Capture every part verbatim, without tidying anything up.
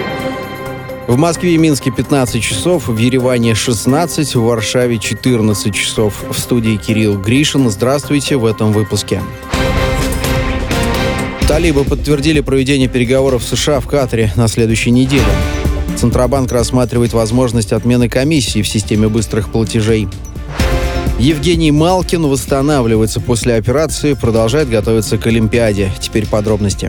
В Москве и Минске пятнадцать часов, в Ереване шестнадцать, в Варшаве четырнадцать часов. В студии Кирилл Гришин. Здравствуйте в этом выпуске. Талибы подтвердили проведение переговоров в США в Катаре на следующей неделе. Центробанк рассматривает возможность отмены комиссии в системе быстрых платежей. Евгений Малкин восстанавливается после операции, продолжает готовиться к Олимпиаде. Теперь подробности.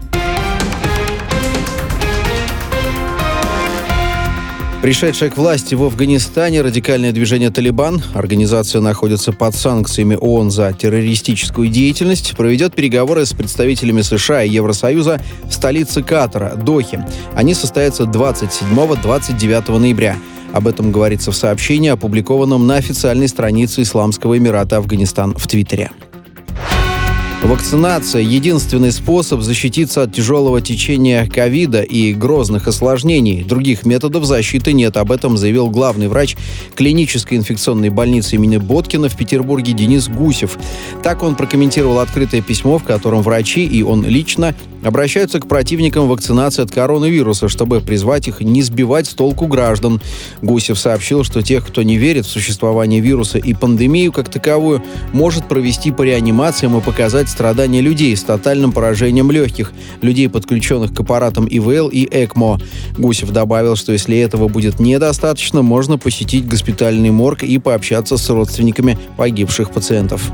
Пришедшее к власти в Афганистане радикальное движение «Талибан», организация находится под санкциями ООН за террористическую деятельность, проведет переговоры с представителями США и Евросоюза в столице Катара, Дохе. Они состоятся двадцать седьмого — двадцать девятого ноября. Об этом говорится в сообщении, опубликованном на официальной странице Исламского Эмирата Афганистан в Твиттере. Вакцинация – единственный способ защититься от тяжелого течения ковида и грозных осложнений. Других методов защиты нет. Об этом заявил главный врач клинической инфекционной больницы имени Боткина в Петербурге Денис Гусев. Так он прокомментировал открытое письмо, в котором врачи и он лично обращаются к противникам вакцинации от коронавируса, чтобы призвать их не сбивать с толку граждан. Гусев сообщил, что тех, кто не верит в существование вируса и пандемию как таковую, может провести по реанимациям и показать страдания людей с тотальным поражением легких, людей, подключенных к аппаратам И В Л и ЭКМО. Гусев добавил, что если этого будет недостаточно, можно посетить госпитальный морг и пообщаться с родственниками погибших пациентов.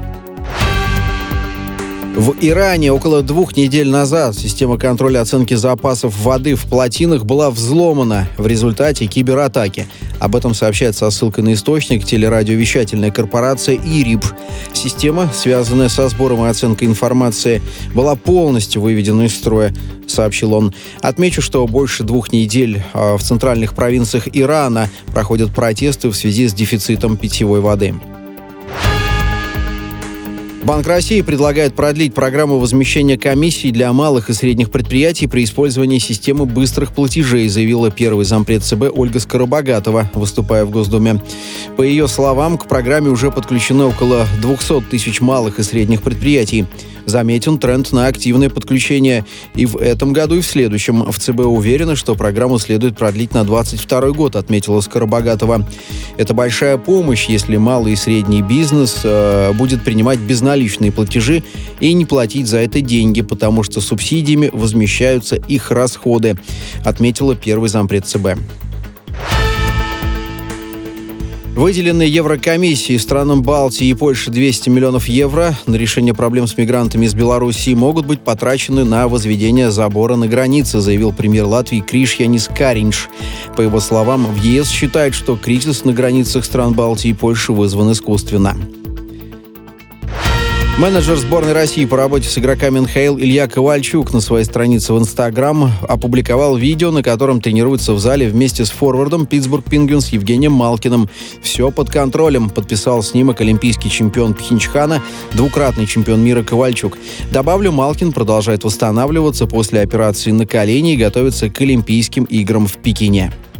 В Иране около двух недель назад система контроля оценки запасов воды в плотинах была взломана в результате кибератаки. Об этом сообщает со ссылкой на источник телерадиовещательная корпорация И Р И Б. Система, связанная со сбором и оценкой информации, была полностью выведена из строя, сообщил он. Отмечу, что больше двух недель в центральных провинциях Ирана проходят протесты в связи с дефицитом питьевой воды. Банк России предлагает продлить программу возмещения комиссий для малых и средних предприятий при использовании системы быстрых платежей, заявила первый зампред Ц Б Ольга Скоробогатова, выступая в Госдуме. По ее словам, к программе уже подключено около двухсот тысяч малых и средних предприятий. Заметен тренд на активное подключение и в этом году, и в следующем. В Ц Б уверены, что программу следует продлить на двадцать второй год, отметила Скоробогатова. Это большая помощь, если малый и средний бизнес э, будет принимать безналичные платежи и не платить за это деньги, потому что субсидиями возмещаются их расходы, отметила первый зампред Ц Б. Выделенные Еврокомиссией странам Балтии и Польши двести миллионов евро на решение проблем с мигрантами из Белоруссии могут быть потрачены на возведение забора на границе, заявил премьер Латвии Кришьянис Кариньш. По его словам, в Е С считают, что кризис на границах стран Балтии и Польши вызван искусственно. Менеджер сборной России по работе с игроками Эн Ха Эл Илья Ковальчук на своей странице в Инстаграм опубликовал видео, на котором тренируется в зале вместе с форвардом Питтсбург Пингвинс Евгением Малкиным. «Все под контролем», подписал снимок олимпийский чемпион Пхенчхана, двукратный чемпион мира Ковальчук. Добавлю, Малкин продолжает восстанавливаться после операции на колене и готовится к Олимпийским играм в Пекине.